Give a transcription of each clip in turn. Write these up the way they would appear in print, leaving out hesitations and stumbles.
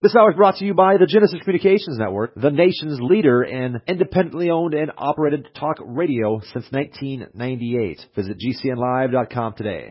This hour is brought to you by the Genesis Communications Network, the nation's leader in independently owned and operated talk radio since 1998. Visit GCNlive.com today.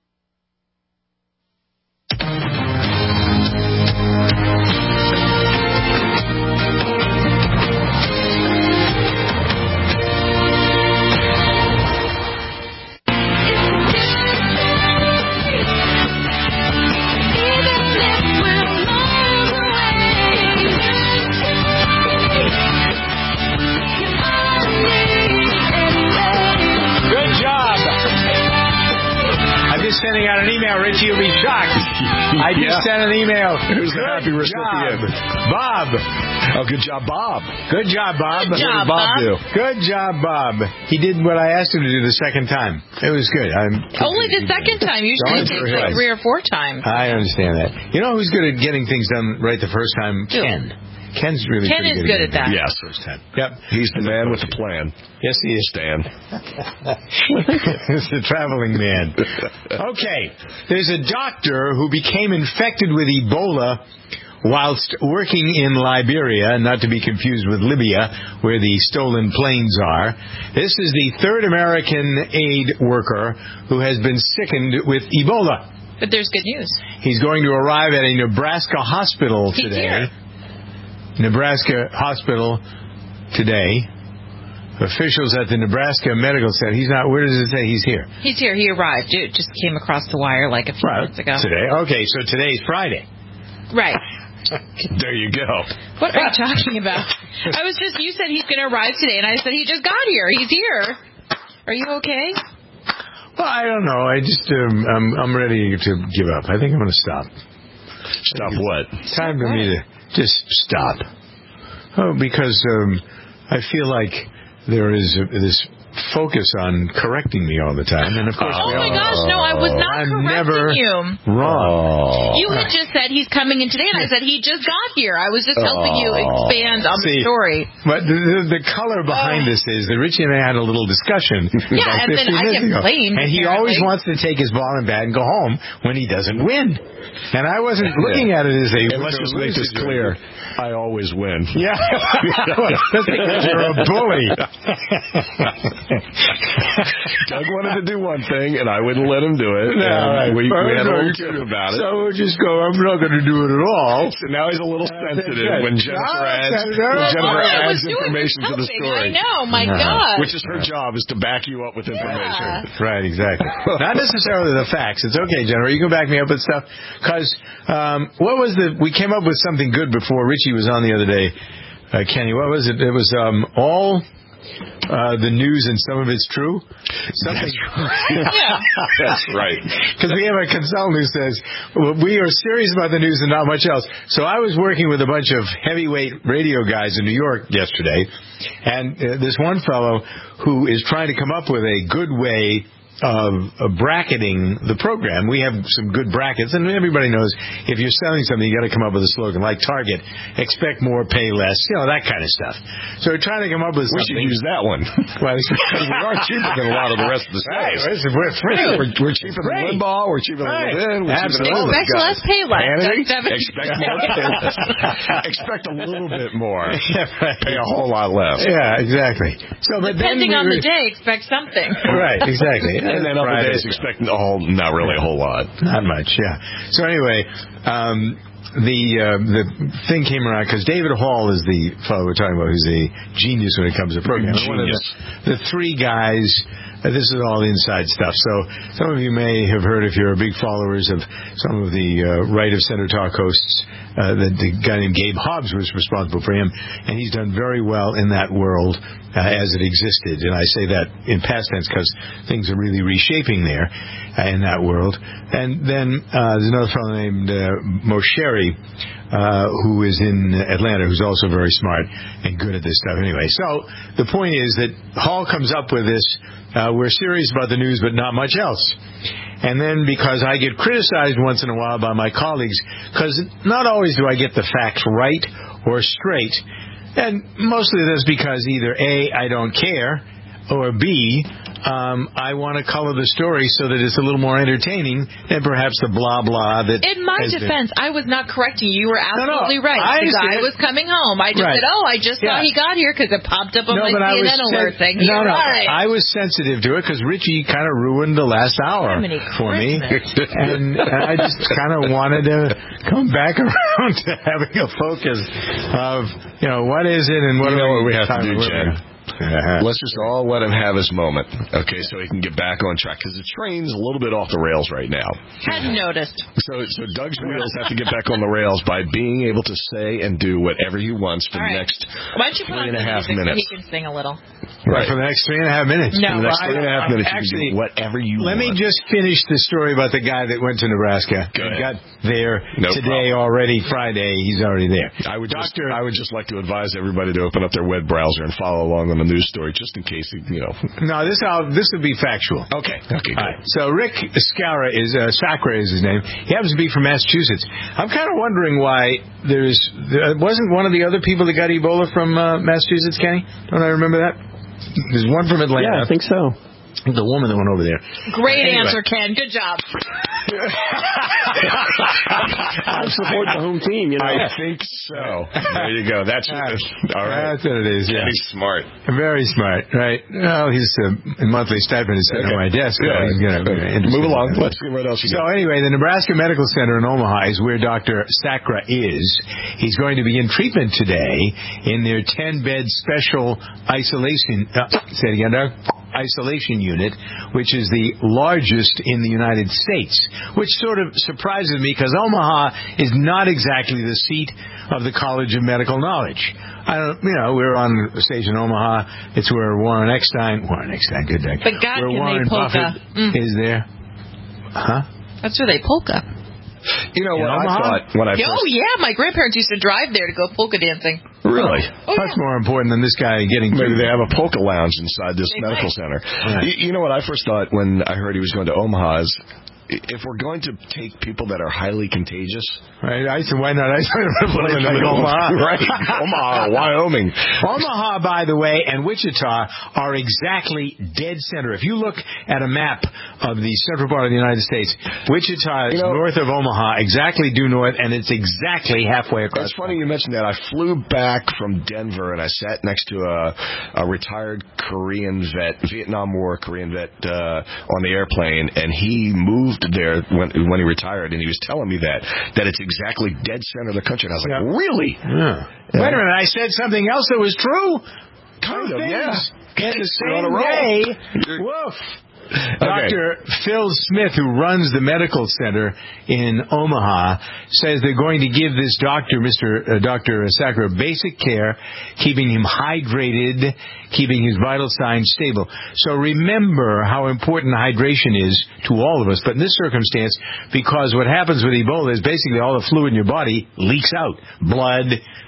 Sending out an email, Richie, you'll be shocked. I just sent an email. Who's the happy recipient? Bob. Oh, good job, Bob. Good job, Bob. Good job, Bob. Do? Good job, Bob. He did what I asked him to do the second time. It was good. Only the second time. Usually it takes like 3 or 4 times. I understand that. You know who's good at getting things done right the first time? Ken. Ken's really Ken is good at that. Yes. First time. Yep. He's the man with the plan. Yes, he is. Stan. He's the traveling man. Okay. There's a doctor who became infected with Ebola whilst working in Liberia, not to be confused with Libya, where the stolen planes are. This is the third American aid worker who has been sickened with Ebola. But there's good news. He's going to arrive at a Nebraska hospital He's today. here. Nebraska hospital today. Officials at the Nebraska Medical Center. He's not. Where does it say he's here? He's here. He arrived. It just came across the wire like a few minutes ago. Today. Okay, so today's Friday. Right. There you go. What are you talking about? You said he's going to arrive today, and I said he just got here. He's here. Are you okay? Well, I don't know. I just I'm ready to give up. I think I'm going to stop. Stop what? It's time for me to just stop. Oh, because I feel like there is this focus on correcting me all the time, and of course, oh my gosh, no, I was not I'm correcting never you. Wrong. You had just said he's coming in today, and I said he just got here. I was just helping you expand on the story. But the color behind this is that Richie and I had a little discussion. Yeah, and then I complained. And he always wants to take his ball and bat and go home when he doesn't win. And I wasn't looking at it as a... And let's just make this clear. I always win. Yeah. That's because you're a bully. Doug wanted to do one thing, and I wouldn't let him do it. No, right. We had a little trip about it. So we'll just go, I'm not going to do it at all. So now he's a little sensitive when Jennifer adds information to the story. I know, my God. Which is her job, is to back you up with information. Yeah. Right, exactly. Not necessarily the facts. It's okay, Jennifer. You can back me up with stuff. Because we came up with something good before Richie was on the other day. Kenny, what was it? It was all... the news and some of it's true. That's right. Because we have a consultant who says, well, we are serious about the news and not much else. So I was working with a bunch of heavyweight radio guys in New York yesterday, and this one fellow who is trying to come up with a good way of bracketing the program. We have some good brackets, and everybody knows if you're selling something, you got to come up with a slogan like Target: expect more, pay less, that kind of stuff. So we're trying to come up with something. We should use that one. Well, we are cheaper than a lot of the rest of the right. stores. We're free. We're cheaper than Limbaugh. We're cheaper than Levin. Absolutely. Expect less, pay less. Expect more, pay less. Expect a little bit more. Pay a whole lot less. Yeah, exactly. So, but depending on the day, expect something. Right, exactly. And then other days expect not really a whole lot. Not much, yeah. So anyway, the thing came around because David Hall is the fellow we're talking about who's a genius when it comes to programming. One of the three guys. This is all inside stuff. So some of you may have heard, if you're big followers of some of the right of center talk hosts, the guy named Gabe Hobbs was responsible for him, and he's done very well in that world as it existed. And I say that in past tense because things are really reshaping there in that world. And then there's another fellow named Mosheri, who is in Atlanta, who's also very smart and good at this stuff. Anyway, so the point is that Hall comes up with this. We're serious about the news, but not much else. And then because I get criticized once in a while by my colleagues, because not always do I get the facts right or straight, and mostly that's because either A, I don't care, or B, I want to color the story so that it's a little more entertaining than perhaps the blah blah that. In my defense, I was not correcting you. You were absolutely right. The guy was coming home. I just said, I just saw he got here because it popped up on my CNN alert thing. Right. I was sensitive to it because Richie kind of ruined the last hour for me, and I just kind of wanted to come back around to having a focus of what is it and what we have to do, Jen. Let's just all let him have his moment, okay, so he can get back on track, because the train's a little bit off the rails right now. Hadn't noticed. So Doug's wheels have to get back on the rails by being able to say and do whatever he wants for the next 3.5 minutes. So he can sing a little. Right. For the next 3.5 minutes. No. For the next 3.5 minutes, actually, you can do whatever you want. Let me just finish the story about the guy that went to Nebraska. Got there today already, Friday. He's already there. I would just like to advise everybody to open up their web browser and follow along on the news story, just in case, No, this would be factual. Okay, good. All right. So Rick Sacra is his name. He happens to be from Massachusetts. I'm kind of wondering why wasn't one of the other people that got Ebola from Massachusetts, Kenny? Don't I remember that? There's one from Atlanta. Yeah, I think so. The woman that went over there. Great answer, Ken. Good job. I support the home team, I think so. There you go. That's all right. That's what it is. Yeah. He's smart. Very smart, right? Well, his monthly stipend is sitting on my desk. So he's move along. Let's see what else you got. So anyway, the Nebraska Medical Center in Omaha is where Dr. Sacra is. He's going to begin treatment today in their 10-bed special isolation. Say it again, Doug. Isolation unit, which is the largest in the United States, which sort of surprises me because Omaha is not exactly the seat of the College of Medical Knowledge. We're on the stage in Omaha. It's where Warren Eckstein, good day. But God, where Warren Buffett is there. Huh? That's where they polka. You know what I thought when I first... Oh, yeah. My grandparents used to drive there to go polka dancing. Really? Oh, That's more important than this guy getting... Maybe they have a polka lounge inside this medical center. Right. You know what I first thought when I heard he was going to Omaha is, if we're going to take people that are highly contagious... Right, why not isolate Omaha? Right, Omaha, Wyoming. Omaha, by the way, and Wichita are exactly dead center. If you look at a map of the central part of the United States, Wichita is north of Omaha, exactly due north, and it's exactly halfway across. It's funny you mentioned that. I flew back from Denver, and I sat next to a retired Korean vet, Vietnam War Korean vet, on the airplane, and he moved there when he retired, and he was telling me that it's exactly dead center of the country. And I was like, really? Yeah. Wait a minute, I said something else that was true? Kind of, yeah. And the same day, woof. Dr. Phil Smith, who runs the medical center in Omaha, says they're going to give this doctor, Dr. Sacra, basic care, keeping him hydrated, keeping his vital signs stable. So remember how important hydration is to all of us. But in this circumstance, because what happens with Ebola is basically all the fluid in your body leaks out. Blood,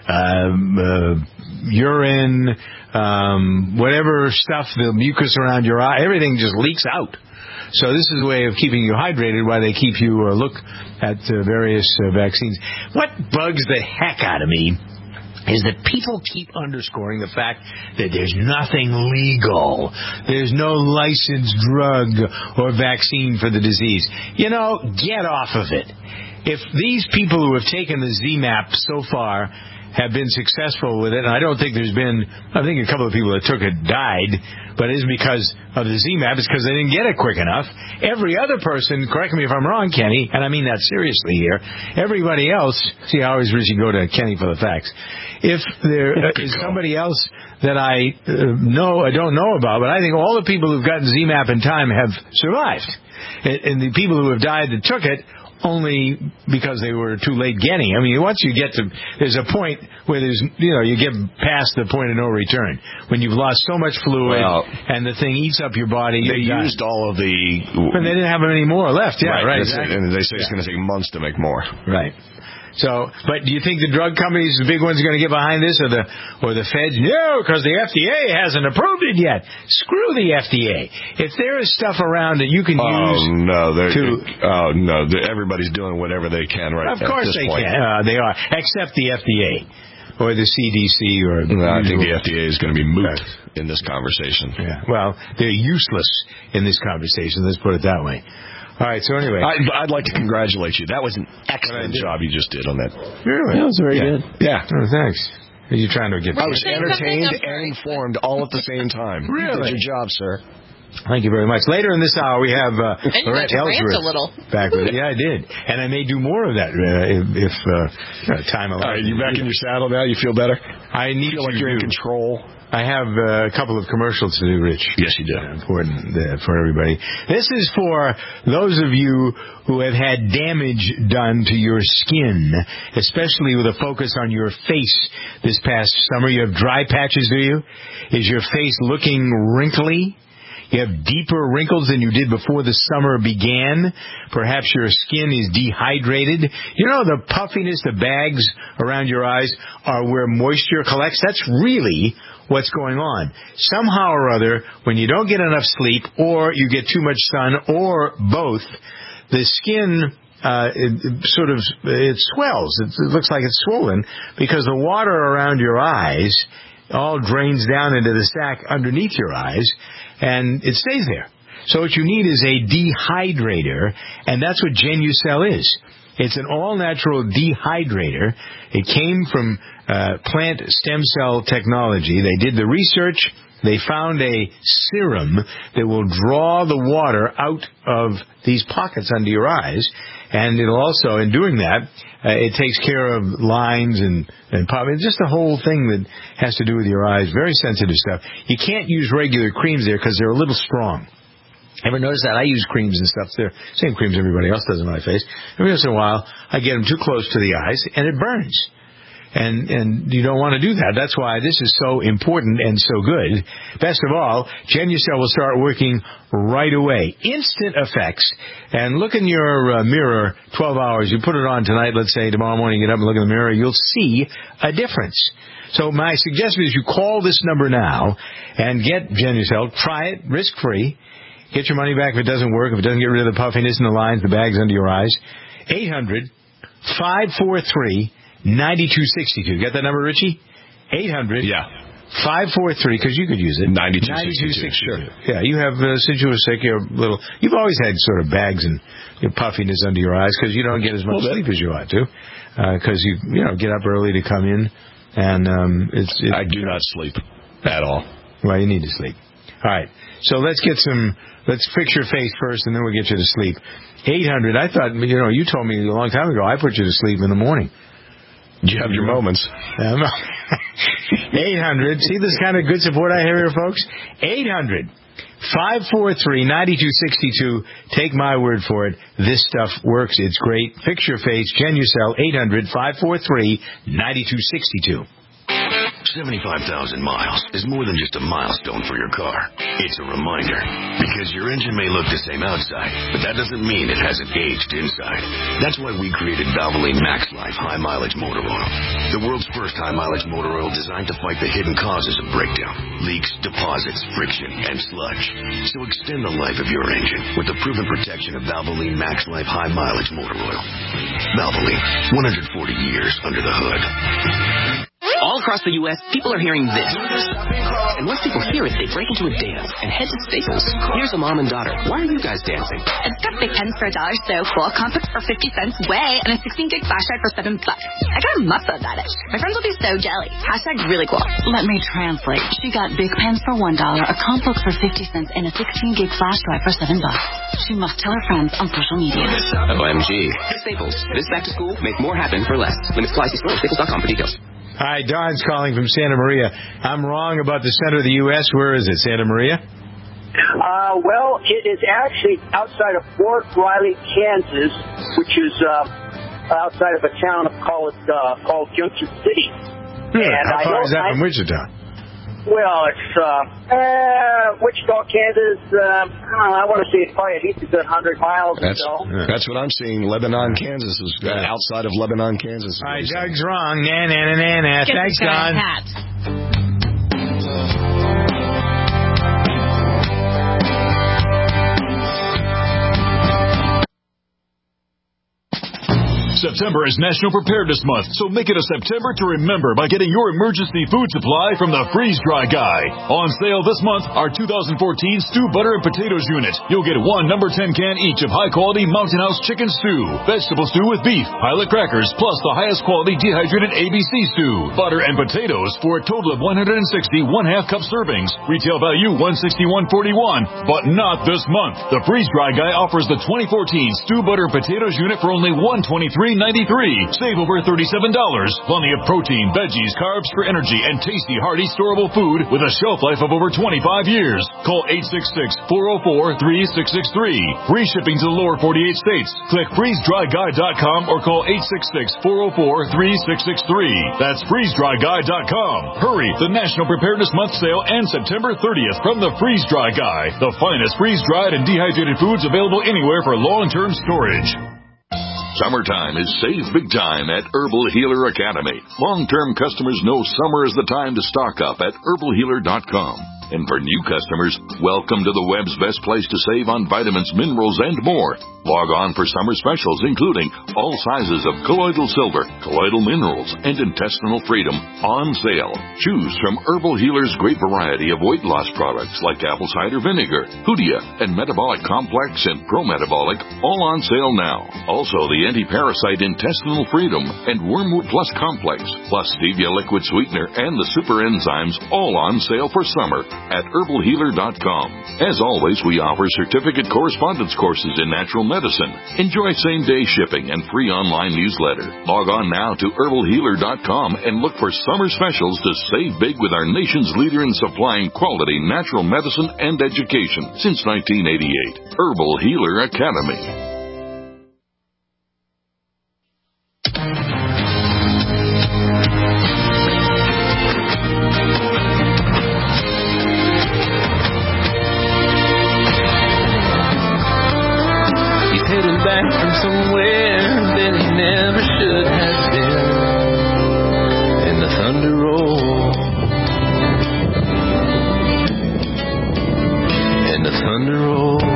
urine, whatever stuff, the mucus around your eye, everything just leaks out. So this is a way of keeping you hydrated while they keep you look at various vaccines. What bugs the heck out of me is that people keep underscoring the fact that there's nothing legal. There's no licensed drug or vaccine for the disease. Get off of it. If these people who have taken the ZMapp so far have been successful with it, and I think a couple of people that took it died, but it isn't because of the ZMapp, it's because they didn't get it quick enough. Every other person, correct me if I'm wrong, Kenny, and I mean that seriously here, everybody else, see, I always usually go to Kenny for the facts. If there is somebody else that I don't know about, but I think all the people who've gotten ZMapp in time have survived. And the people who have died that took it, only because they were too late getting. I mean, once you get to, there's a point where you get past the point of no return. When you've lost so much fluid and the thing eats up your body. They used all of the... And they didn't have any more left. Yeah, right. Exactly. And they say it's going to take months to make more. Right. So, but do you think the drug companies, the big ones, are going to get behind this, or the feds? No, because the FDA hasn't approved it yet. Screw the FDA. If there is stuff around that you can use, everybody's doing whatever they can right now. Of course they can. They are, except the FDA. or the CDC or... I think the FDA is going to be moot in this conversation. Yeah. Well, they're useless in this conversation. Let's put it that way. All right, so anyway. I'd like to congratulate you. That was an excellent job you just did on that. Really? That was very good. Yeah. Oh, thanks. Are you trying to get... I was entertained and informed all at the same time. Really? You did your job, sir. Thank you very much. Later in this hour, we have Lorette Ellsworth a little. back with it. Yeah, I did. And I may do more of that if time allows. Are you back in your saddle now? You feel better? I need feel like you're in control. I have a couple of commercials to do, Rich. Yes, you do. Important for everybody. This is for those of you who have had damage done to your skin, especially with a focus on your face this past summer. You have dry patches, do you? Is your face looking wrinkly? You have deeper wrinkles than you did before the summer began. Perhaps your skin is dehydrated. You know the puffiness, the bags around your eyes are where moisture collects? That's really what's going on. Somehow or other, when you don't get enough sleep or you get too much sun or both, the skin it swells. It looks like it's swollen because the water around your eyes all drains down into the sac underneath your eyes, and it stays there. So what you need is a dehydrator, and that's what Genucel is. It's an all-natural dehydrator. It came from plant stem cell technology. They did the research. They found a serum that will draw the water out of these pockets under your eyes, and it'll also, in doing that, it takes care of lines and pop. It's just the whole thing that has to do with your eyes. Very sensitive stuff. You can't use regular creams there because they're a little strong. Ever notice that? I use creams and stuff. They're same creams everybody else does on my face. Every once in a while, I get them too close to the eyes, and it burns. And you don't want to do that. That's why this is so important and so good. Best of all, Genucel will start working right away. Instant effects. And look in your mirror 12 hours. You put it on tonight, let's say tomorrow morning, you get up and look in the mirror, you'll see a difference. So my suggestion is you call this number now and get Genucel. Try it risk-free. Get your money back if it doesn't work, if it doesn't get rid of the puffiness and the lines, the bags under your eyes. 800-543-9262. Get that number, Richie? 800. Yeah. 543, because you could use it. 9262. Sure. Yeah, you have, since you were sick, you've always had sort of bags and puffiness under your eyes because you don't get as much sleep as you ought to. Because you get up early to come in. And I do not sleep at all. Well, you need to sleep. All right. So let's fix your face first, and then we'll get you to sleep. 800, I thought, you told me a long time ago, I put you to sleep in the morning. You have your moments. 800, see this kind of good support I have here, folks? 800-543-9262. Take my word for it. This stuff works. It's great. Fix your face. Genucel, 800-543-9262. 75,000 miles is more than just a milestone for your car. It's a reminder, because your engine may look the same outside, but that doesn't mean it hasn't aged inside. That's why we created Valvoline Max Life High Mileage Motor Oil, the world's first high mileage motor oil designed to fight the hidden causes of breakdown, leaks, deposits, friction, and sludge. So extend the life of your engine with the proven protection of Valvoline Max Life High Mileage Motor Oil. Valvoline, 140 years under the hood. All across the U.S., people are hearing this. And once people hear it, they break into a dance and head to Staples. Here's a mom and daughter. Why are you guys dancing? It's got big pens for $1, so cool. Complex for 50 cents, way, and a 16-gig flash drive for $7. I got a muff of that. My friends will be so jelly. Hashtag really cool. Let me translate. She got big pens for $1, a complex for 50 cents, and a 16-gig flash drive for $7. She must tell her friends on social media. OMG. Staples. This back to school, make more happen for less. Limits apply. See store. Staples.com for details. Hi, Don's calling from Santa Maria. I'm wrong about the center of the U.S. Where is it, Santa Maria? Well, it is actually outside of Fort Riley, Kansas, which is outside of a town called Junction City. Yeah, how far is that from Wichita? Well, it's Wichita, Kansas. I want to say it's probably at least a good 100 miles or so. That's what I'm seeing. Lebanon, Kansas is outside of Lebanon, Kansas. All right, Doug's wrong. Nah. Thanks, Don. September is National Preparedness Month, so make it a September to remember by getting your emergency food supply from the Freeze Dry Guy. On sale this month, our 2014 Stew Butter and Potatoes Unit. You'll get one number 10 can each of high-quality Mountain House chicken stew, vegetable stew with beef, pilot crackers, plus the highest quality dehydrated ABC stew, butter and potatoes for a total of 160 1/2 cup servings. Retail value $161.41, but not this month. The Freeze Dry Guy offers the 2014 Stew Butter and Potatoes Unit for only $123.93. Save over $37. Plenty of protein, veggies, carbs for energy, and tasty, hearty, storable food with a shelf life of over 25 years. Call 866-404-3663. Free shipping to the lower 48 states. Click freezedryguy.com or call 866-404-3663. That's freezedryguy.com. Hurry! The National Preparedness Month sale ends September 30th from the Freeze Dry Guy. The finest freeze-dried and dehydrated foods available anywhere for long-term storage. Summertime is save big time at Herbal Healer Academy. Long-term customers know summer is the time to stock up at herbalhealer.com. And for new customers, welcome to the web's best place to save on vitamins, minerals, and more. Log on for summer specials, including all sizes of colloidal silver, colloidal minerals, and intestinal freedom on sale. Choose from Herbal Healer's great variety of weight loss products like apple cider vinegar, Hoodia, and Metabolic Complex and Pro-Metabolic, all on sale now. Also, the anti-parasite intestinal freedom and Wormwood Plus Complex, plus Stevia liquid sweetener and the super enzymes, all on sale for summer at herbalhealer.com. As always, we offer certificate correspondence courses in natural medicine. Enjoy same-day shipping and free online newsletter. Log on now to herbalhealer.com and look for summer specials to save big with our nation's leader in supplying quality natural medicine and education since 1988. Herbal Healer Academy. From somewhere that he never should have been, and the thunder rolls, and the thunder rolls.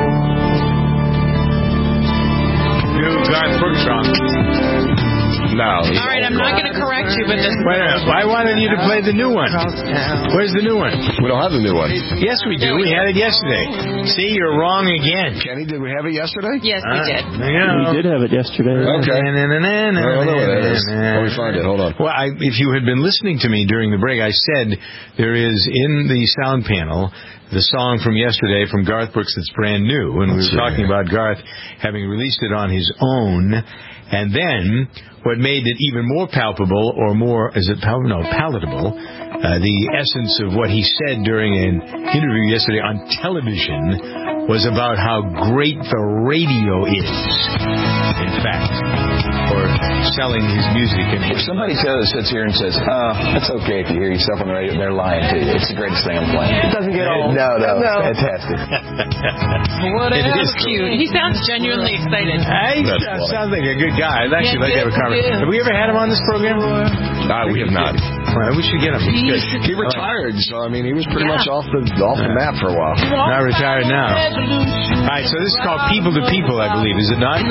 New Garth Brooks song. No. All right, I'm not going to correct you, but this. Wait a minute. Why wanted you to play the new one? Where's the new one? We don't have the new one. Yes, we do. We had it yesterday. See, you're wrong again. Kenny, did we have it yesterday? Yes, we did. We did have it yesterday. Okay. Let me find it. Hold on. Well, if you had been listening to me during the break, I said there is in the sound panel the song from yesterday from Garth Brooks that's brand new. And we were talking about Garth having released it on his own. And then what made it even more palpable, or more, palatable, the essence of what he said during an interview yesterday on television was about how great the radio is, in fact, for selling his music. And if somebody sits here and says, it's okay if you hear yourself on the radio, they're lying to you. It's the greatest thing I'm playing. It doesn't get old. No. It's fantastic. It is cute. He sounds genuinely excited. He sounds like a good guy. I'd actually like to have a conversation. Have we ever had him on this program? We have not. Well, we should get him. He's good. He retired, so I mean, he was pretty much off the map for a while. Not retired now. All right, so this is called People to People, I believe, is it not?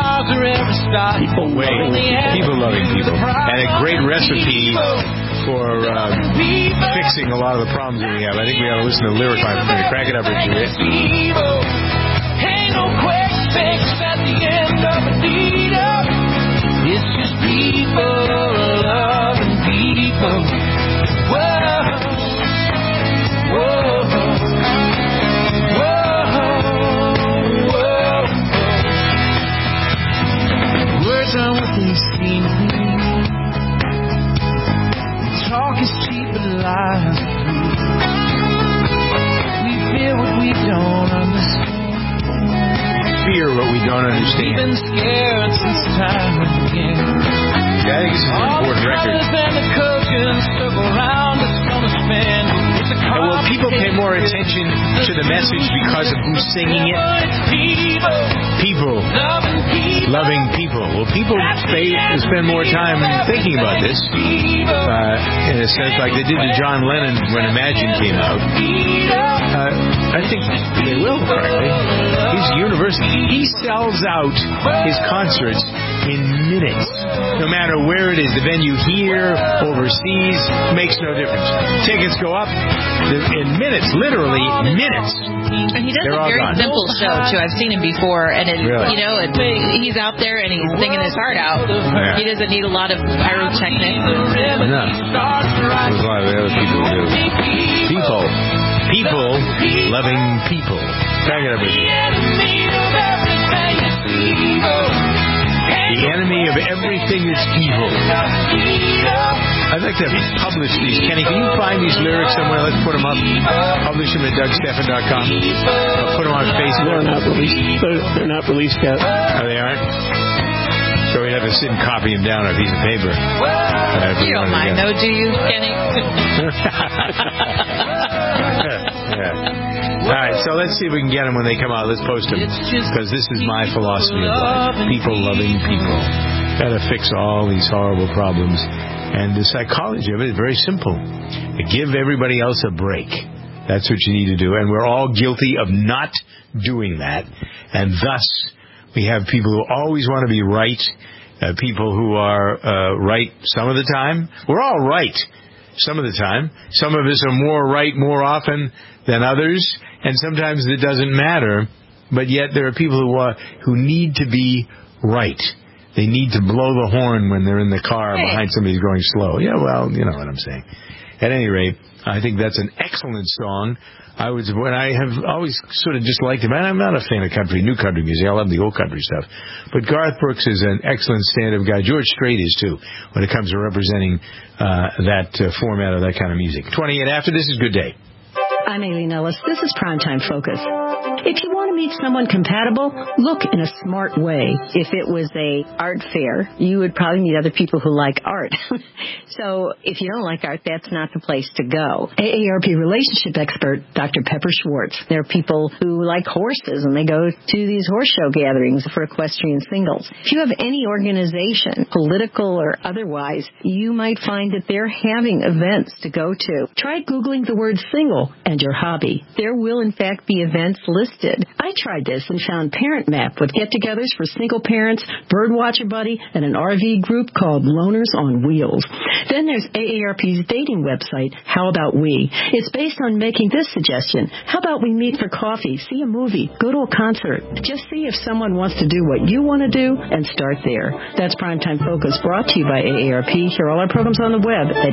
People loving people. And a great recipe for fixing a lot of the problems that we have. I think we ought to listen to the lyric line. Crack it up, Richard. Ain't no quick fix at the end of a lead up. It's just people loving people. Whoa. Words are what they seem to be. Talk is cheap but lies are free. We fear what we don't understand. Fear what we don't understand. We've been scared since time began. Yeah, I think this is an important record. And the circle around us on the span. Will people pay more more attention to the message because of who's singing it? People. Loving people. Well, people spend more time thinking about this, in a sense, like they did to John Lennon when Imagine came out. I think they will, frankly. He's universal. He sells out his concerts in minutes. No matter where it is, the venue here, overseas, makes no difference. Tickets go up in minutes, literally minutes. And he does a very simple show, too. I've seen him before, and he's out there and he's singing his heart out. Yeah. He doesn't need a lot of pyrotechnics. No. There's a lot of the other people who do. People loving people. Back it up with you. The enemy of everything that's evil. I'd like to publish these. Kenny, can you find these lyrics somewhere? Let's put them up. Publish them at DougStephan.com. I'll put them on Facebook. They're not released yet. Oh, they aren't? So we'd have to sit and copy them down on a piece of paper. You don't mind, though, do you, Kenny? Yeah. All right, so let's see if we can get them when they come out. Let's post them, because this is my philosophy of life. People loving people. Got to fix all these horrible problems. And the psychology of it is very simple. Give everybody else a break. That's what you need to do. And we're all guilty of not doing that. And thus, we have people who always want to be right, people who are right some of the time. We're all right some of the time. Some of us are more right more often than others, and sometimes it doesn't matter. But yet there are people who need to be right. They need to blow the horn when they're in the car behind somebody who's going slow. Yeah, well, you know what I'm saying. At any rate, I think that's an excellent song. I have always sort of disliked him. I'm not a fan of new country music. I love the old country stuff. But Garth Brooks is an excellent stand-up guy. George Strait is, too, when it comes to representing that format of that kind of music. 28 after this is Good Day. I'm Aileen Ellis. This is Primetime Focus. If you want to meet someone compatible, look in a smart way. If it was a art fair, you would probably meet other people who like art. So if you don't like art, that's not the place to go. AARP relationship expert, Dr. Pepper Schwartz. There are people who like horses, and they go to these horse show gatherings for equestrian singles. If you have any organization, political or otherwise, you might find that they're having events to go to. Try Googling the word single and your hobby. There will, in fact, be events listed. I tried this and found Parent Map with get-togethers for single parents, Birdwatcher Buddy, and an RV group called Loners on Wheels. Then there's AARP's dating website, How About We? It's based on making this suggestion. How about we meet for coffee, see a movie, go to a concert? Just see if someone wants to do what you want to do and start there. That's Primetime Focus, brought to you by AARP. Hear all our programs on the web at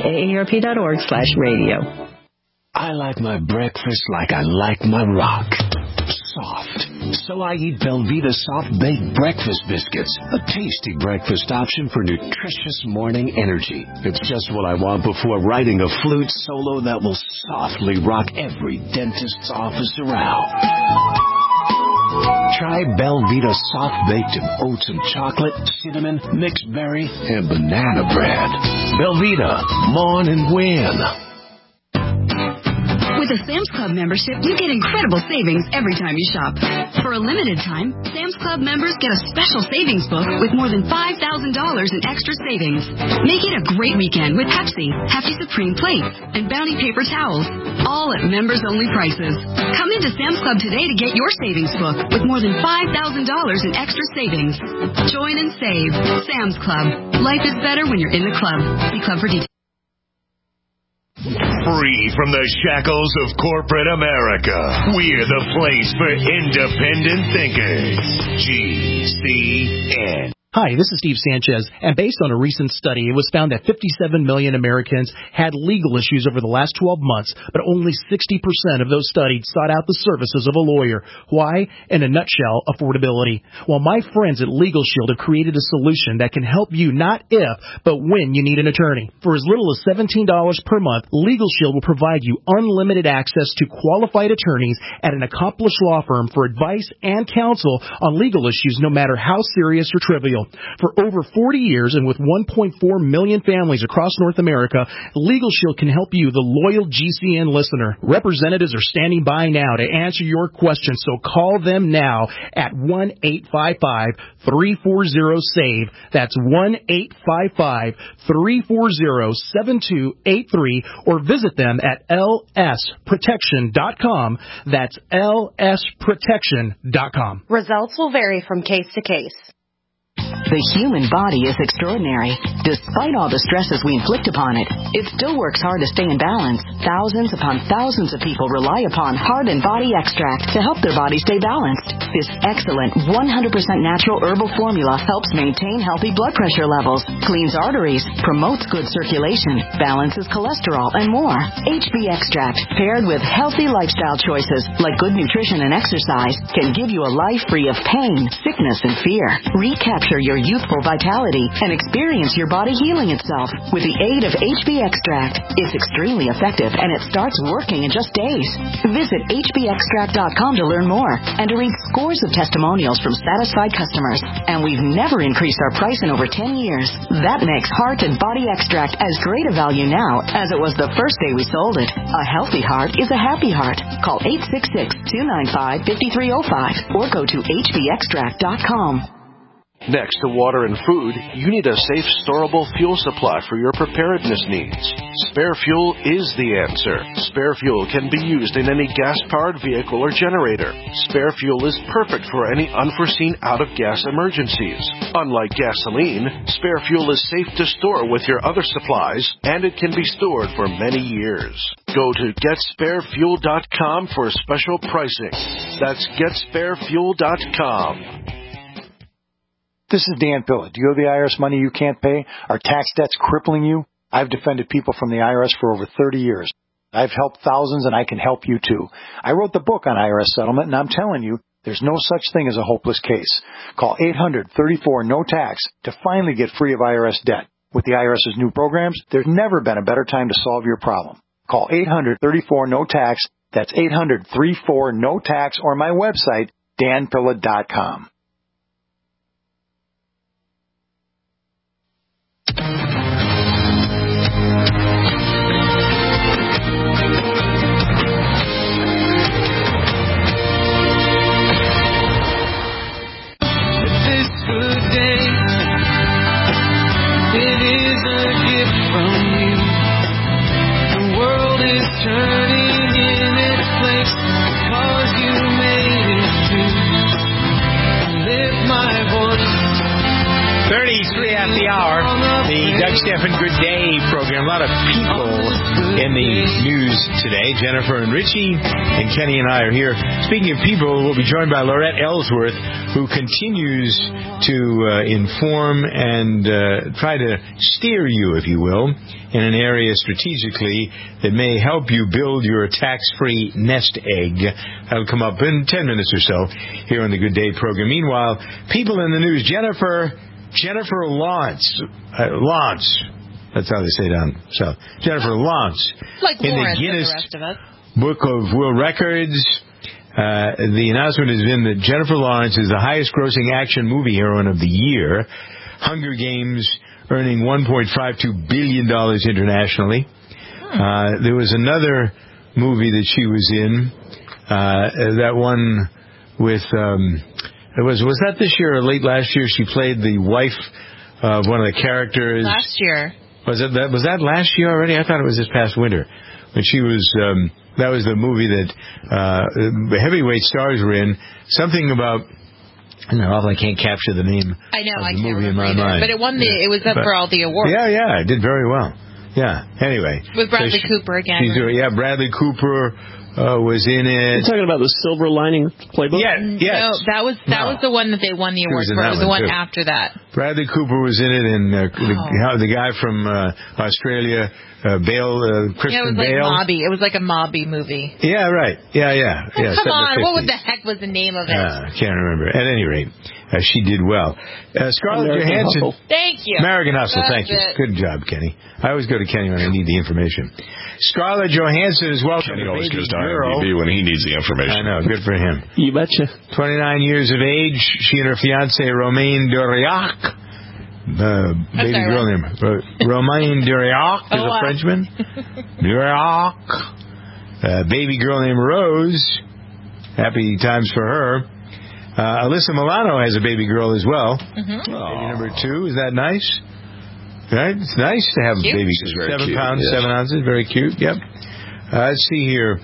aarp.org/radio. I like my breakfast like I like my rock. Soft. So I eat Belvita Soft Baked Breakfast Biscuits, a tasty breakfast option for nutritious morning energy. It's just what I want before writing a flute solo that will softly rock every dentist's office around. Try Belvita Soft Baked in oats and chocolate, cinnamon, mixed berry, and banana bread. Belvita, mourn and win. With a Sam's Club membership, you get incredible savings every time you shop. For a limited time, Sam's Club members get a special savings book with more than $5,000 in extra savings. Make it a great weekend with Pepsi, Hefty Supreme plates, and Bounty paper towels, all at members-only prices. Come into Sam's Club today to get your savings book with more than $5,000 in extra savings. Join and save. Sam's Club. Life is better when you're in the club. See Club for details. Free from the shackles of corporate America, we're the place for independent thinkers. GCN. Hi, this is Steve Sanchez, and based on a recent study, it was found that 57 million Americans had legal issues over the last 12 months, but only 60% of those studied sought out the services of a lawyer. Why? In a nutshell, affordability. Well, my friends at Legal Shield have created a solution that can help you not if, but when you need an attorney. For as little as $17 per month, Legal Shield will provide you unlimited access to qualified attorneys at an accomplished law firm for advice and counsel on legal issues, no matter how serious or trivial. Shield. For over 40 years and with 1.4 million families across North America, Legal Shield can help you, the loyal GCN listener. Representatives are standing by now to answer your questions, so call them now at 1-855-340-SAVE. That's 1-855-340-7283, or visit them at lsprotection.com. That's lsprotection.com. Results will vary from case to case. The human body is extraordinary. Despite all the stresses we inflict upon it, it still works hard to stay in balance. Thousands upon thousands of people rely upon Heart and Body Extract to help their body stay balanced. This excellent 100% natural herbal formula helps maintain healthy blood pressure levels, cleans arteries, promotes good circulation, balances cholesterol, and more. HB Extract, paired with healthy lifestyle choices like good nutrition and exercise, can give you a life free of pain, sickness, and fear. Recapture your youthful vitality and experience your body healing itself with the aid of HB Extract. It's extremely effective and it starts working in just days. Visit hbextract.com to learn more and to read scores of testimonials from satisfied customers. And we've never increased our price in over 10 years. That makes Heart and Body Extract as great a value now as it was the first day we sold it. A healthy heart is a happy heart. Call 866-295-5305 or go to hbextract.com. Next to water and food, you need a safe, storable fuel supply for your preparedness needs. Spare Fuel is the answer. Spare Fuel can be used in any gas-powered vehicle or generator. Spare Fuel is perfect for any unforeseen out-of-gas emergencies. Unlike gasoline, Spare Fuel is safe to store with your other supplies, and it can be stored for many years. Go to GetSpareFuel.com for special pricing. That's GetSpareFuel.com. This is Dan Pilla. Do you owe the IRS money you can't pay? Are tax debts crippling you? I've defended people from the IRS for over 30 years. I've helped thousands, and I can help you too. I wrote the book on IRS settlement, and I'm telling you, there's no such thing as a hopeless case. Call 800-34-NO-TAX to finally get free of IRS debt. With the IRS's new programs, there's never been a better time to solve your problem. Call 800-34-NO-TAX. That's 800-34-NO-TAX, or my website, danpilla.com. Turning in its place, 'cause you made it true. Lift my voice. 33 at the hour. The Doug Stephan Good Day program. A lot of people in the news today. Jennifer and Richie and Kenny and I are here. Speaking of people, we'll be joined by Lorette Ellsworth, who continues to inform and try to steer you, if you will, in an area strategically that may help you build your tax-free nest egg. That'll come up in 10 minutes or so here on the Good Day program. Meanwhile, people in the news. Jennifer Lawrence. That's how they say it down south. Jennifer Lawrence. Like in Lawrence the Guinness and the rest of us. Book of World Records. The announcement has been that Jennifer Lawrence is the highest-grossing action movie heroine of the year. Hunger Games earning $1.52 billion internationally. There was another movie that she was in, that one with... Was that this year or late last year? She played the wife of one of the characters. Last year. Was that last year already? I thought it was this past winter. When she was, that was the movie that the heavyweight stars were in. Something about, I can't capture the name. I know, of I the can't movie in my remember mind. But it won it was up for all the awards. Yeah, it did very well. Yeah, anyway. With Bradley Cooper again. Right? Bradley Cooper was in it. You're talking about the Silver Lining playbook? Yes. No, that was the one that they won the award for. It was the one after that. Bradley Cooper was in it, and the guy from Australia, Christian Bale. Mobby. It was like a Mobby movie. Yeah, right. Yeah. Come on, what the heck was the name of it? I can't remember. At any rate, she did well. Scarlett Johansson. Thank you. American Hustle. That's thank you. it. Good job, Kenny. I always go to Kenny when I need the information. Scarlett Johansson is welcome. Kenny to always Baby goes to Girl. IMDb when he needs the information. I know. Good for him. You betcha. 29 years of age. She and her fiance Romain Duriac. Baby girl name. Romain Duriac is a Frenchman. Duriac. Baby girl named Rose. Happy times for her. Alyssa Milano has a baby girl as well. Baby number 2. Is that nice? Right? It's nice to have a baby. 7 pounds, 7 ounces. Very cute. Yep. Let's see here.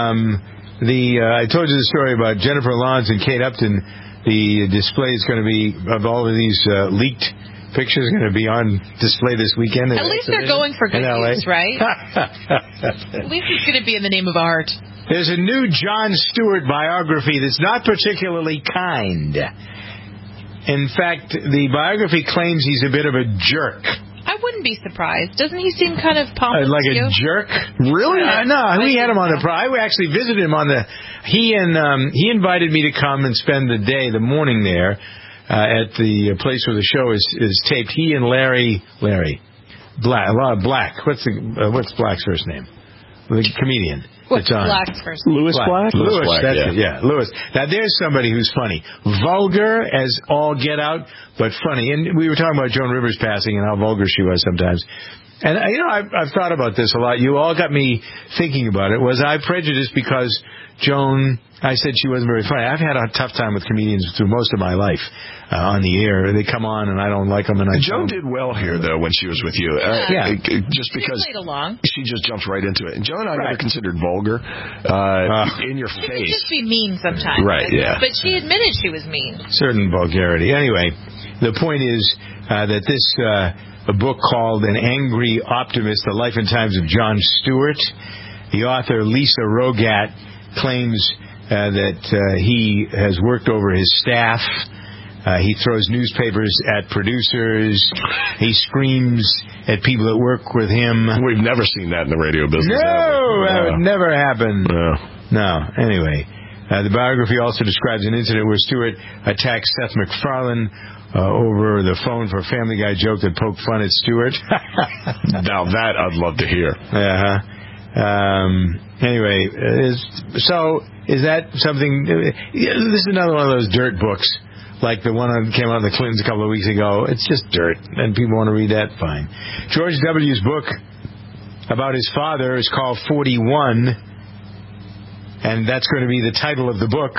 I told you the story about Jennifer Lawrence and Kate Upton. The display is going to be, of all of these leaked pictures, going to be on display this weekend. At least they're going for good use, right? At least it's going to be in the name of art. There's a new Jon Stewart biography that's not particularly kind. In fact, the biography claims he's a bit of a jerk. I wouldn't be surprised. Doesn't he seem kind of pompous? Like a jerk? Really? No, we had him on the... I actually visited him on the... He invited me to come and spend the morning there at the place where the show is taped. He and Larry Black. What's Black's first name? The comedian. What's Black's first name? Louis Black? Louis Black, that's it, yeah. Louis. Now, there's somebody who's funny. Vulgar as all get out, but funny. And we were talking about Joan Rivers passing and how vulgar she was sometimes. And, I've thought about this a lot. You all got me thinking about it. Was I prejudiced because Joan, I said she wasn't very funny? I've had a tough time with comedians through most of my life on the air. They come on and I don't like them. Joan did well here, though, when she was with you. Just because she just jumped right into it. And Joan, I never considered vulgar in your face. She could just be mean sometimes. Right, yeah. But she admitted she was mean. Certain vulgarity. Anyway, the point is that this... a book called An Angry Optimist, The Life and Times of Jon Stewart. The author, Lisa Rogat, claims that he has worked over his staff. He throws newspapers at producers. He screams at people that work with him. We've never seen that in the radio business. No, that would never happen. No. Anyway, the biography also describes an incident where Stewart attacked Seth MacFarlane over the phone for a Family Guy joke that poked fun at Stewart. Now that I'd love to hear. Anyway, so is that something... This is another one of those dirt books, like the one that came out of the Clintons a couple of weeks ago. It's just dirt, and people want to read that, fine. George W.'s book about his father is called 41, and that's going to be the title of the book.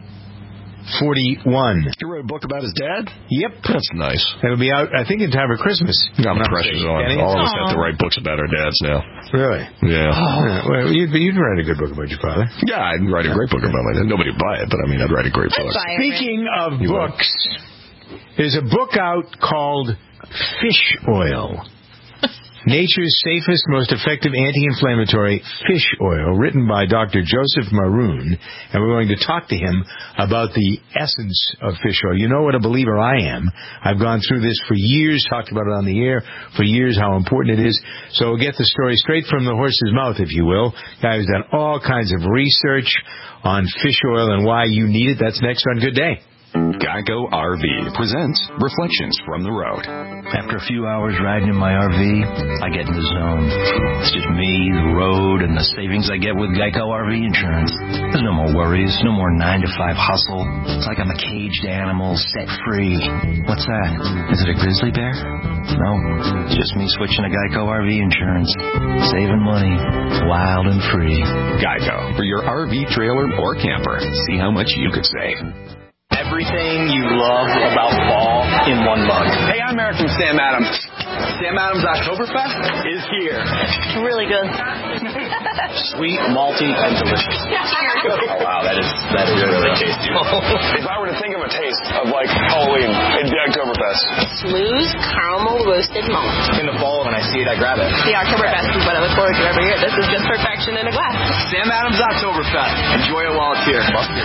41. He wrote a book about his dad? Yep. That's nice. It'll be out, I think, in time for Christmas. I'm precious on. All of us have to write books about our dads now. Really? Yeah. Well, you'd write a good book about your father. Yeah, I'd write a great book about my dad. Nobody would buy it, but I'd write a great book. Speaking of books, there's a book out called Fish Oil. Nature's safest, most effective anti-inflammatory fish oil, written by Dr. Joseph Maroon, and we're going to talk to him about the essence of fish oil. You know what a believer I am. I've gone through this for years, talked about it on the air for years, how important it is. So we'll get the story straight from the horse's mouth, if you will. Guy who's done all kinds of research on fish oil and why you need it. That's next on Good Day. Geico RV presents Reflections from the Road. After a few hours riding in my RV, I get in the zone. It's just me, the road, and the savings I get with Geico RV insurance. There's no more worries, no more 9-to-5 hustle. It's like I'm a caged animal, set free. What's that? Is it a grizzly bear? No, it's just me switching to Geico RV insurance. Saving money, wild and free. Geico, for your RV, trailer, or camper. See how much you could save. Everything you love about fall in one mug. Hey, I'm Eric from Sam Adams. Sam Adams Oktoberfest is here. It's really good. Sweet, malty, and delicious. Oh, wow, that is really tasty. If I were to think of a taste of, Halloween, it'd be Oktoberfest. Smooth, caramel, roasted malt. In the fall, when I see it, I grab it. The Oktoberfest is what I look forward to every year. This is just perfection in a glass. Sam Adams Oktoberfest. Enjoy it while it's here.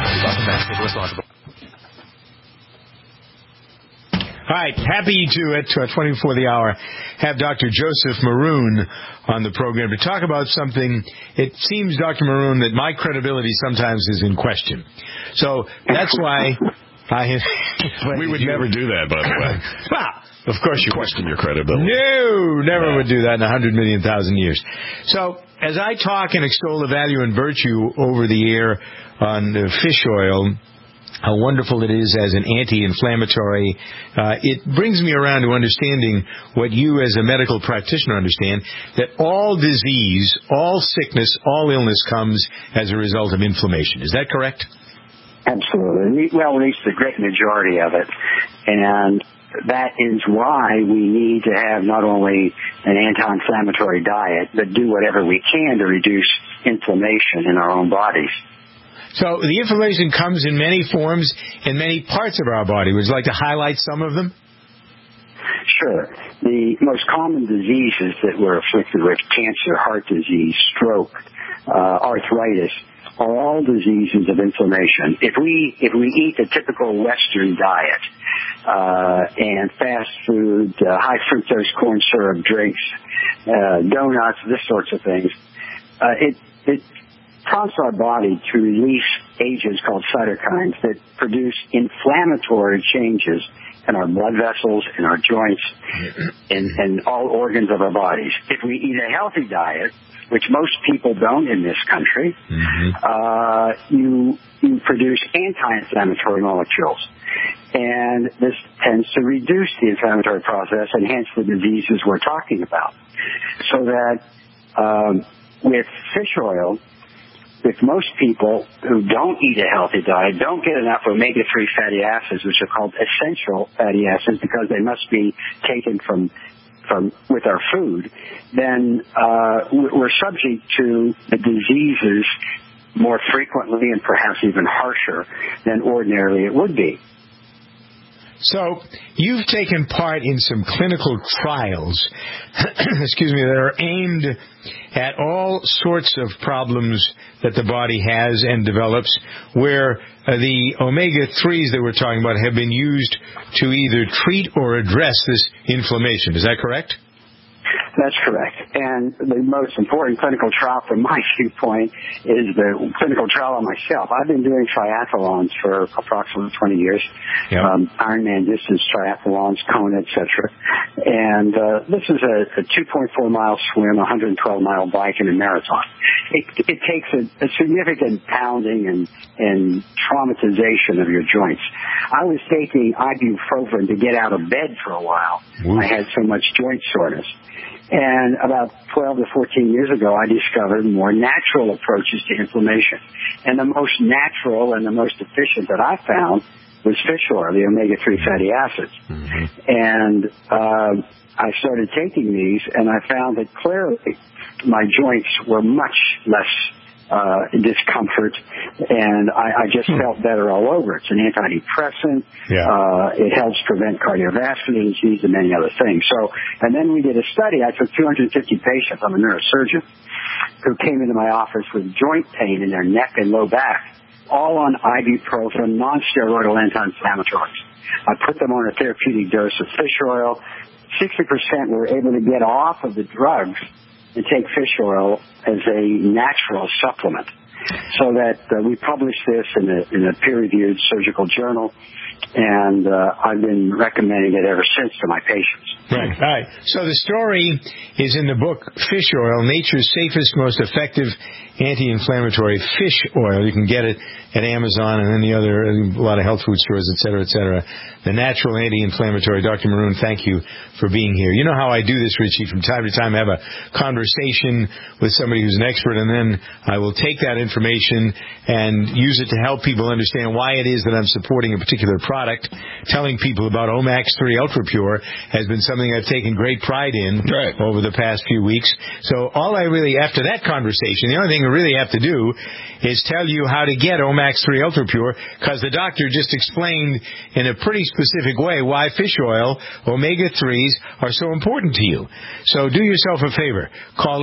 All right, happy to, at 24 the hour, have Dr. Joseph Maroon on the program to talk about something. It seems, Dr. Maroon, that my credibility sometimes is in question. So that's why We would never do that, by the way. Of course you question your credibility. No, never would do that in 100 million thousand years. So, as I talk and extol the value and virtue over the air on fish oil, how wonderful it is as an anti-inflammatory, it brings me around to understanding what you as a medical practitioner understand, that all disease, all sickness, all illness comes as a result of inflammation. Is that correct? Absolutely. Well, at least the great majority of it. And that is why we need to have not only an anti-inflammatory diet, but do whatever we can to reduce inflammation in our own bodies. So the inflammation comes in many forms in many parts of our body. Would you like to highlight some of them? Sure. The most common diseases that we're afflicted with, cancer, heart disease, stroke, arthritis, are all diseases of inflammation. If we eat the typical Western diet, and fast food, high fructose corn syrup drinks, donuts, this sorts of things, it prompts our body to release agents called cytokines that produce inflammatory changes in our blood vessels, in our joints, and all organs of our bodies. If we eat a healthy diet, which most people don't in this country, you produce anti-inflammatory molecules. And this tends to reduce the inflammatory process and hence the diseases we're talking about. So that with fish oil, with most people who don't eat a healthy diet, don't get enough omega-3 fatty acids, which are called essential fatty acids because they must be taken from with our food, then we're subject to the diseases more frequently and perhaps even harsher than ordinarily it would be. So, you've taken part in some clinical trials, excuse me, that are aimed at all sorts of problems that the body has and develops, where the omega-3s that we're talking about have been used to either treat or address this inflammation. Is that correct? That's correct. And the most important clinical trial from my viewpoint is the clinical trial on myself. I've been doing triathlons for approximately 20 years, Ironman distance triathlons, Kona, etc. And this is a 2.4-mile swim, 112-mile bike, and a marathon. It takes a significant pounding and traumatization of your joints. I was taking ibuprofen to get out of bed for a while. I had so much joint soreness. And about 12 to 14 years ago, I discovered more natural approaches to inflammation. And the most natural and the most efficient that I found was fish oil, the omega-3 fatty acids. And I started taking these, and I found that clearly my joints were much less discomfort, and I just felt better all over. It's an antidepressant. It helps prevent cardiovascular disease and many other things. So, and then we did a study. I took 250 patients. I'm a neurosurgeon who came into my office with joint pain in their neck and low back, all on ibuprofen, non-steroidal anti-inflammatories. I put them on a therapeutic dose of fish oil. 60% were able to get off of the drugs and take fish oil as a natural supplement. So that we published this in a peer-reviewed surgical journal, and I've been recommending it ever since to my patients. Right. So the story is in the book Fish Oil, Nature's Safest, Most Effective Anti-Inflammatory Fish Oil. You can get it at Amazon and any other, a lot of health food stores, et cetera, et cetera. The natural anti-inflammatory. Dr. Maroon, thank you for being here. You know how I do this, Richie. From time to time, I have a conversation with somebody who's an expert, and then I will take that information and use it to help people understand why it is that I'm supporting a particular product. Telling people about Omax 3 Ultra Pure has been something I've taken great pride in over the past few weeks. So all I really, after that conversation, the only thing I really have to do is tell you how to get Omax 3 Ultra Pure, because the doctor just explained in a pretty specific way why fish oil, omega-3s, are so important to you. So do yourself a favor. Call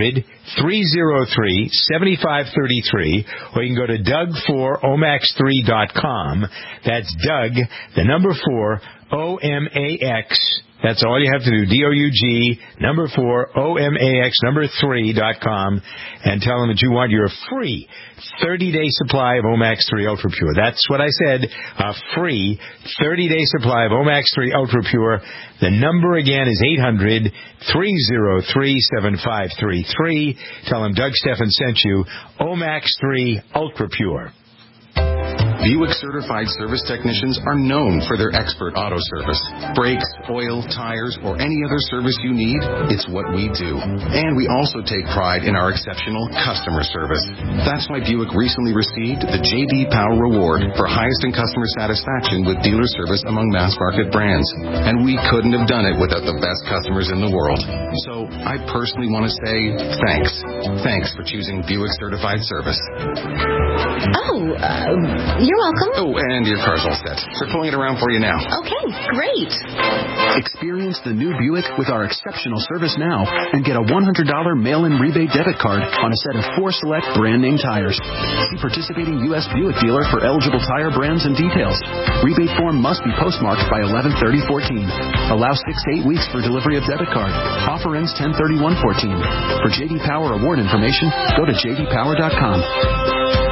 800-303-7533, or you can go to Doug4omax3.com. That's Doug, the number 4, OMAX That's all you have to do. DOUG, number 4, OMAX, number 3.com, and tell them that you want your free 30-day supply of Omax 3 Ultra Pure. That's what I said, a free 30-day supply of Omax 3 Ultra Pure. The number again is 800-303-7533. Tell them Doug Stephan sent you. Omax 3 Ultra Pure. Buick certified service technicians are known for their expert auto service. Brakes, oil, tires, or any other service you need, it's what we do. And we also take pride in our exceptional customer service. That's why Buick recently received the J.D. Power Award for highest in customer satisfaction with dealer service among mass market brands. And we couldn't have done it without the best customers in the world. So I personally want to say thanks. Thanks for choosing Buick certified service. You're welcome. Oh, and your car's all set. They're pulling it around for you now. Okay, great. Experience the new Buick with our exceptional service now and get a $100 mail-in rebate debit card on a set of 4 select brand-name tires. See participating U.S. Buick dealer for eligible tire brands and details. Rebate form must be postmarked by 11/30/14. Allow 6 to 8 weeks for delivery of debit card. Offer ends 10/31/14. For J.D. Power award information, go to jdpower.com.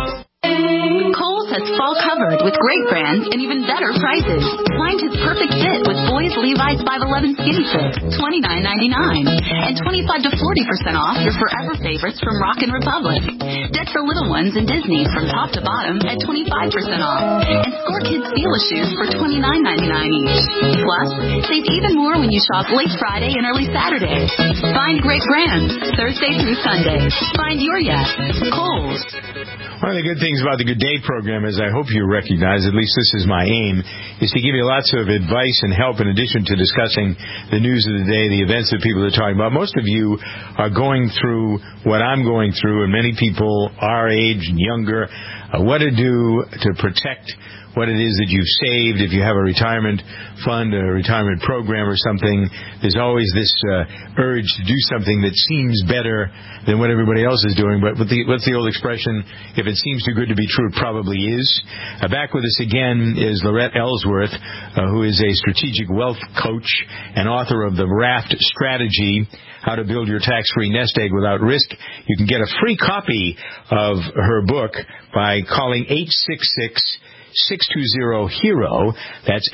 Has fall covered with great brands and even better prices. Find his perfect fit with boys Levi's 511 skinny fit, $29.99, and 25 to 40% off your forever favorites from Rockin' Republic. Deck the little ones in Disney from top to bottom at 25% off, and score kids Fila shoes for $29.99 each. Plus, save even more when you shop late Friday and early Saturday. Find great brands Thursday through Sunday. Find your yes. Kohl's. One of the good things about the Good Day program, as I hope you recognize, at least this is my aim, is to give you lots of advice and help in addition to discussing the news of the day, the events that people are talking about. Most of you are going through what I'm going through, and many people our age and younger, what to do to protect what it is that you've saved. If you have a retirement fund, a retirement program or something, there's always this urge to do something that seems better than what everybody else is doing. But what's the old expression? If it seems too good to be true, it probably is. Back with us again is Lorette Ellsworth, who is a strategic wealth coach and author of The Raft Strategy, How to Build Your Tax-Free Nest Egg Without Risk. You can get a free copy of her book by calling 866-620-HERO. That's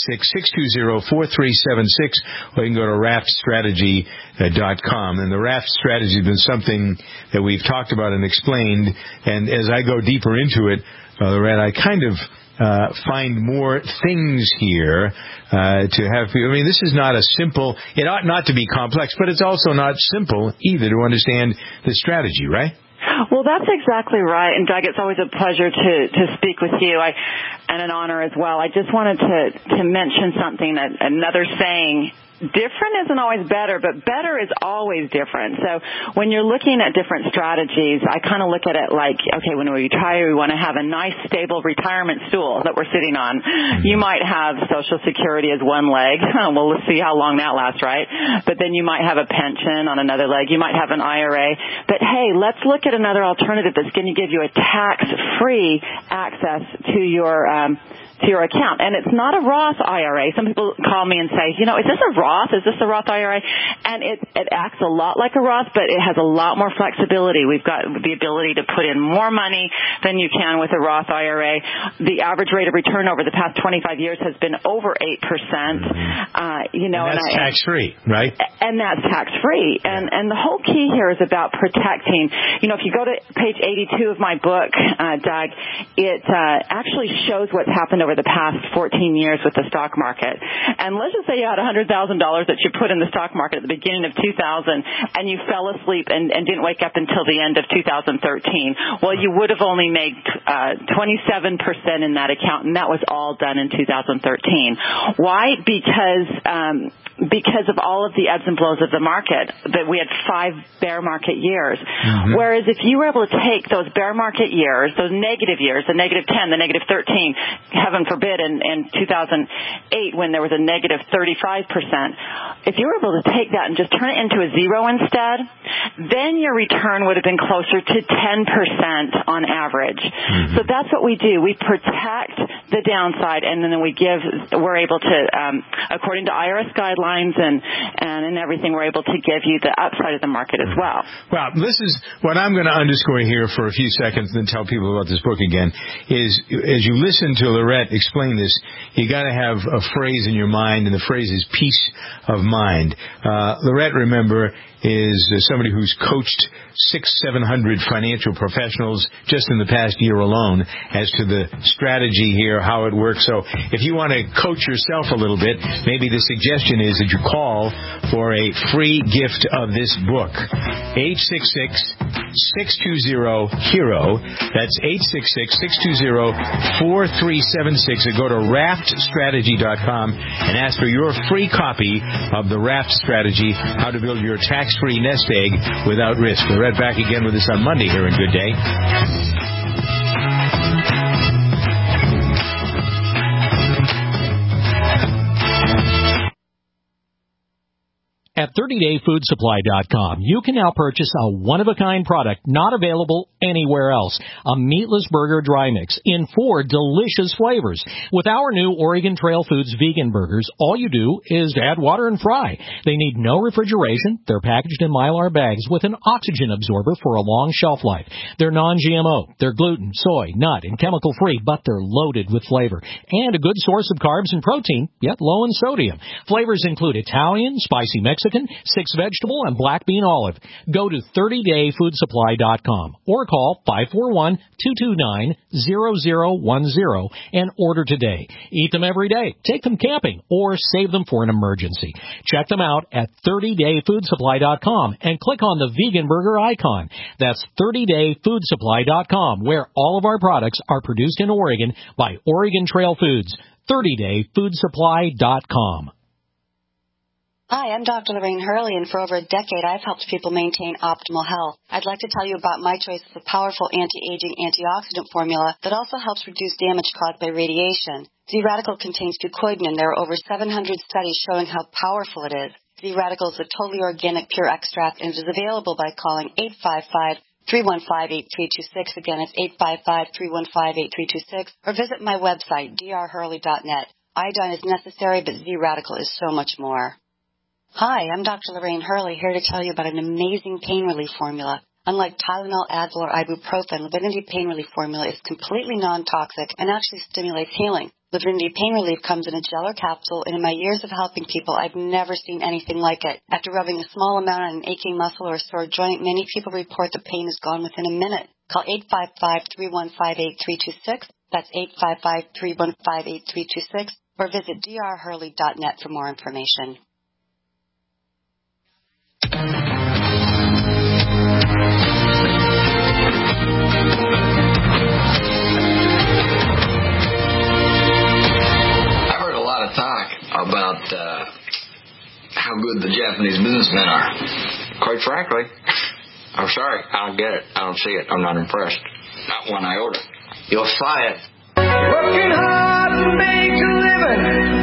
866-620-4376, or you can go to raftstrategy.com. And the Raft Strategy has been something that we've talked about and explained, and as I go deeper into it, Lorette, I kind of find more things here to have people. I mean, this is not a simple, it ought not to be complex, but it's also not simple either to understand the strategy, right? Well, that's exactly right. And, Doug, it's always a pleasure to speak with you, and an honor as well. I just wanted to mention something, another saying. Different isn't always better, but better is always different. So when you're looking at different strategies, I kind of look at it like, okay, when we retire, we want to have a nice, stable retirement stool that we're sitting on. You might have Social Security as one leg. Well, let's see how long that lasts, right? But then you might have a pension on another leg. You might have an IRA. But, hey, let's look at another alternative that's going to give you a tax-free access to your account. And it's not a Roth IRA. Some people call me and say, is this a Roth? Is this a Roth IRA? And it acts a lot like a Roth, but it has a lot more flexibility. We've got the ability to put in more money than you can with a Roth IRA. The average rate of return over the past 25 years has been over 8%. And that's tax-free, right? And that's tax-free. And the whole key here is about protecting. If you go to page 82 of my book, Doug, it actually shows what's happened over the past 14 years with the stock market. And let's just say you had $100,000 that you put in the stock market at the beginning of 2000, and you fell asleep and didn't wake up until the end of 2013. Well, you would have only made 27% in that account, and that was all done in 2013. Why? Because of all of the ebbs and flows of the market. That we had 5 bear market years. Mm-hmm. Whereas if you were able to take those bear market years, those negative years, the negative 10, the negative 13, heaven forbid, in 2008 when there was a negative 35%, if you were able to take that and just turn it into a zero instead, then your return would have been closer to 10% on average. Mm-hmm. So that's what we do. We protect the downside, and then we're able to, according to IRS guidelines, lines and everything, we're able to give you the upside of the market as well. Well, this is what I'm going to underscore here for a few seconds and then tell people about this book again, is as you listen to Lorette explain this, you got to have a phrase in your mind, and the phrase is peace of mind. Lorette, remember, is somebody who's coached 600-700 financial professionals just in the past year alone as to the strategy here, how it works. So if you want to coach yourself a little bit, maybe the suggestion is that you call for a free gift of this book. 866-620-HERO. That's 866-620-4376. Or go to raftstrategy.com and ask for your free copy of the Raft Strategy, how to build your tax-free nest egg without risk. We're right back again with us on Monday here in Good Day. At 30dayfoodsupply.com, you can now purchase a one-of-a-kind product not available anywhere else, a meatless burger dry mix in 4 delicious flavors. With our new Oregon Trail Foods vegan burgers, all you do is add water and fry. They need no refrigeration. They're packaged in Mylar bags with an oxygen absorber for a long shelf life. They're non-GMO. They're gluten, soy, nut, and chemical-free, but they're loaded with flavor and a good source of carbs and protein, yet low in sodium. Flavors include Italian, spicy Mexican, 6-vegetable, and black bean olive. Go to 30dayfoodsupply.com or call 541-229-0010 and order today. Eat them every day, take them camping, or save them for an emergency. Check them out at 30dayfoodsupply.com and click on the vegan burger icon. That's 30dayfoodsupply.com, where all of our products are produced in Oregon by Oregon Trail Foods. 30dayfoodsupply.com. Hi, I'm Dr. Lorraine Hurley, and for over a decade I've helped people maintain optimal health. I'd like to tell you about my choice of a powerful anti-aging antioxidant formula that also helps reduce damage caused by radiation. Z-Radical contains fucoidan, and there are over 700 studies showing how powerful it is. Z-Radical is a totally organic, pure extract, and it is available by calling 855-315-8326. Again, it's 855-315-8326. Or visit my website, drhurley.net. Iodine is necessary, but Z-Radical is so much more. Hi, I'm Dr. Lorraine Hurley, here to tell you about an amazing pain relief formula. Unlike Tylenol, Advil, or ibuprofen, Livinity Pain Relief Formula is completely non-toxic and actually stimulates healing. Livinity Pain Relief comes in a gel or capsule, and in my years of helping people, I've never seen anything like it. After rubbing a small amount on an aching muscle or a sore joint, many people report the pain is gone within a minute. Call 855-315-8326. That's 855-315-8326. Or visit drhurley.net for more information. I've heard a lot of talk about how good the Japanese businessmen are. Quite frankly, I'm sorry, I don't get it. I don't see it. I'm not impressed. Not one iota. You'll try it. Working hard to make a living.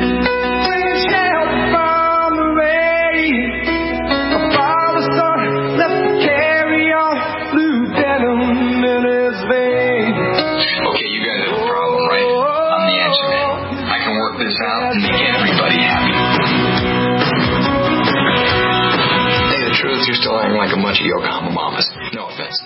This out and make everybody happy. Hey, the truth, you're still acting like a bunch of Yokohama mamas. No offense.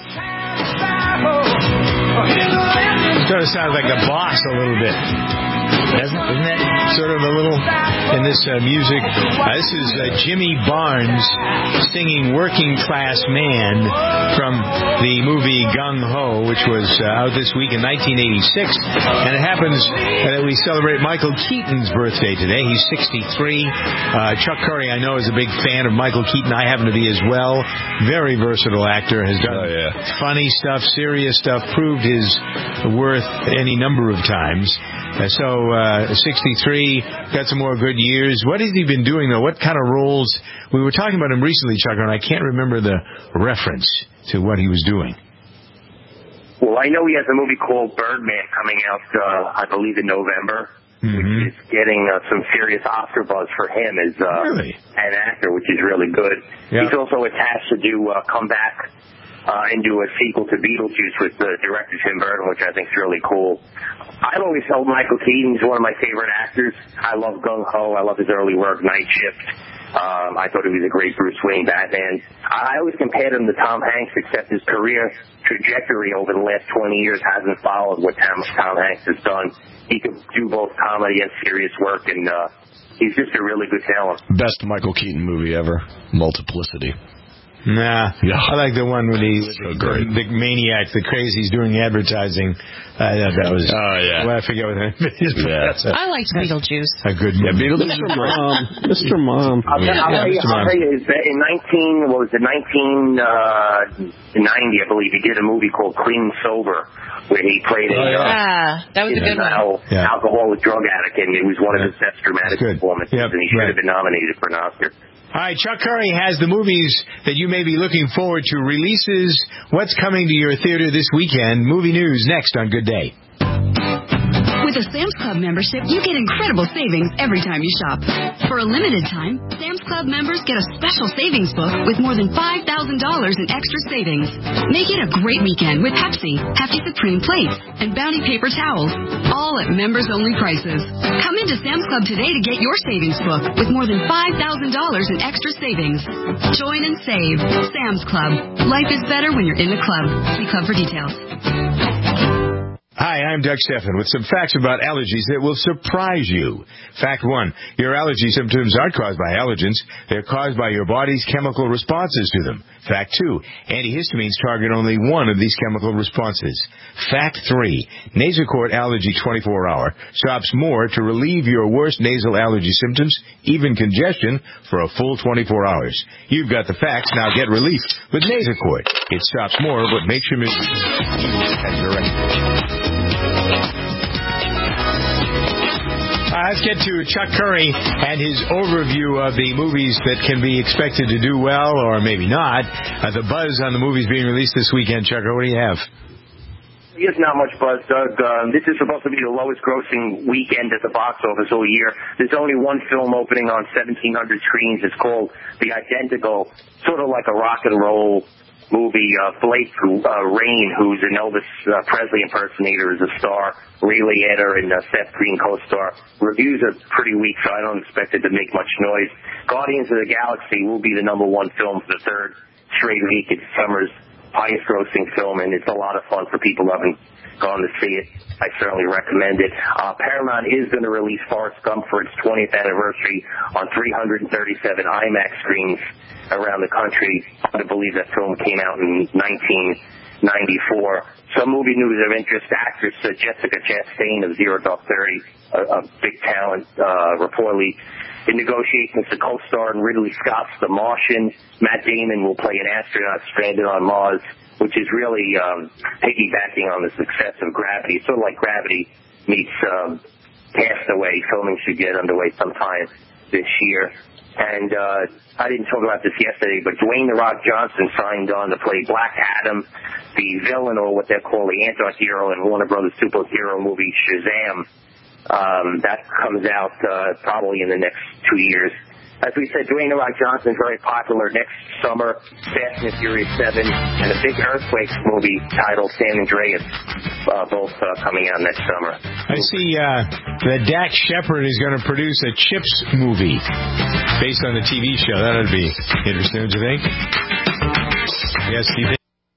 Sort of sounds like the Boss a little bit. Isn't that sort of a little in this music? This is Jimmy Barnes singing Working Class Man from the movie Gung Ho, which was out this week in 1986. And it happens that we celebrate Michael Keaton's birthday today. He's 63. Chuck Curry, I know, is a big fan of Michael Keaton. I happen to be as well. Very versatile actor. Has done funny stuff, serious stuff, proved his worth any number of times. So 63, got some more good years. What has he been doing, though? What kind of roles? We were talking about him recently, Chuck, and I can't remember the reference to what he was doing. Well, I know he has a movie called Birdman coming out, I believe, in November, which is getting some serious Oscar buzz for him as an actor, which is really good. Yeah. He's also attached to come back and do a sequel to Beetlejuice with director Tim Burton, which I think is really cool. I've always held Michael Keaton. He's one of my favorite actors. I love Gung Ho. I love his early work, Night Shift. I thought he was a great Bruce Wayne Batman. I always compared him to Tom Hanks, except his career trajectory over the last 20 years hasn't followed what Tom Hanks has done. He could do both comedy and serious work, and he's just a really good talent. Best Michael Keaton movie ever, Multiplicity. Nah, yeah. I like the one with the maniac, the crazies doing advertising. That was. Oh yeah. Well, I forget what that is. Yeah. I liked Beetlejuice. A good movie. Yeah, Beetlejuice was great. Mr. Mom. I'll tell you, in 1990, I believe, he did a movie called Clean Sober, where he played that was a good one. Alcoholic drug addict, and it was one of his best dramatic performances, and he should have been nominated for an Oscar. All right, Chuck Curry has the movies that you may be looking forward to, releases, what's coming to your theater this weekend. Movie news next on Good Day. With a Sam's Club membership, you get incredible savings every time you shop. For a limited time, Sam's Club members get a special savings book with more than $5,000 in extra savings. Make it a great weekend with Pepsi, Hefty Supreme plates, and Bounty paper towels, all at members-only prices. Come into Sam's Club today to get your savings book with more than $5,000 in extra savings. Join and save. Sam's Club. Life is better when you're in the club. See club for details. Hi, I'm Doug Stephan with some facts about allergies that will surprise you. Fact 1, your allergy symptoms aren't caused by allergens. They're caused by your body's chemical responses to them. Fact 2, antihistamines target only one of these chemical responses. Fact 3, Nasacort Allergy 24-hour stops more to relieve your worst nasal allergy symptoms, even congestion, for a full 24 hours. You've got the facts, now get relief with Nasacort. It stops more, but makes you miserable. As directed. Let's get to Chuck Curry and his overview of the movies that can be expected to do well or maybe not. The buzz on the movies being released this weekend. Chuck, what do you have? There's not much buzz, Doug. This is supposed to be the lowest grossing weekend at the box office all year. There's only one film opening on 1,700 screens. It's called The Identical, sort of like a rock and roll movie. Blake Rain, who's an Elvis Presley impersonator, is a star. Ray Liotta and Seth Green co-star. Reviews are pretty weak, so I don't expect it to make much noise. Guardians of the Galaxy will be the #1 film for the third straight week. It's summer's highest grossing film, and it's a lot of fun for people who haven't gone to see it. I certainly recommend it. Paramount is going to release Forrest Gump for its 20th anniversary on 337 IMAX screens around the country. I believe that film came out in 1994. Some movie news of interest: actress Jessica Chastain of Zero Dark 30, a big talent, reportedly in negotiations to co-star in Ridley Scott's The Martian. Matt Damon will play an astronaut stranded on Mars, which is really piggybacking on the success of Gravity. It's sort of like Gravity meets Castaway. Filming should get underway sometime this year. And I didn't talk about this yesterday, but Dwayne The Rock Johnson signed on to play Black Adam, the villain, or what they're called the anti-hero in Warner Brothers superhero movie Shazam. That comes out probably in the next 2 years. As we said, Dwayne The Rock Johnson is very popular. Next summer, Fast and Furious 7 and a big Earthquakes movie titled San Andreas, both coming out next summer. I see that Dax Shepard is going to produce a Chips movie based on the TV show. That would be interesting, don't you think? Yes, Steve.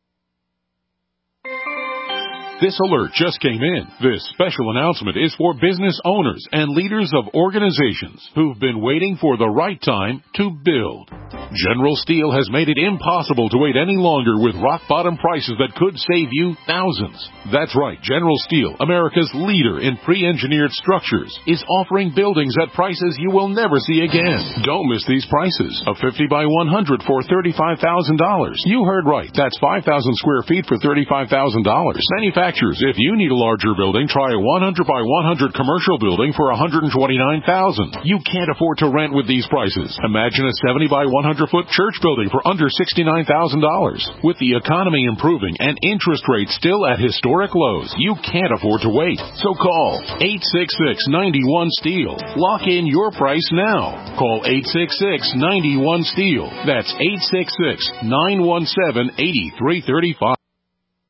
This alert just came in. This special announcement is for business owners and leaders of organizations who've been waiting for the right time to build. General Steel has made it impossible to wait any longer with rock-bottom prices that could save you thousands. That's right, General Steel, America's leader in pre-engineered structures, is offering buildings at prices you will never see again. Don't miss these prices. A 50 by 100 for $35,000. You heard right. That's 5,000 square feet for $35,000. Manufacturers, if you need a larger building, try a 100 by 100 commercial building for $129,000. You can't afford to rent with these prices. Imagine a 70 by 100-foot church building for under $69,000. With the economy improving and interest rates still at historic lows, you can't afford to wait. So call 866-91-STEEL. Lock in your price now. Call 866-91-STEEL. That's 866-917-8335.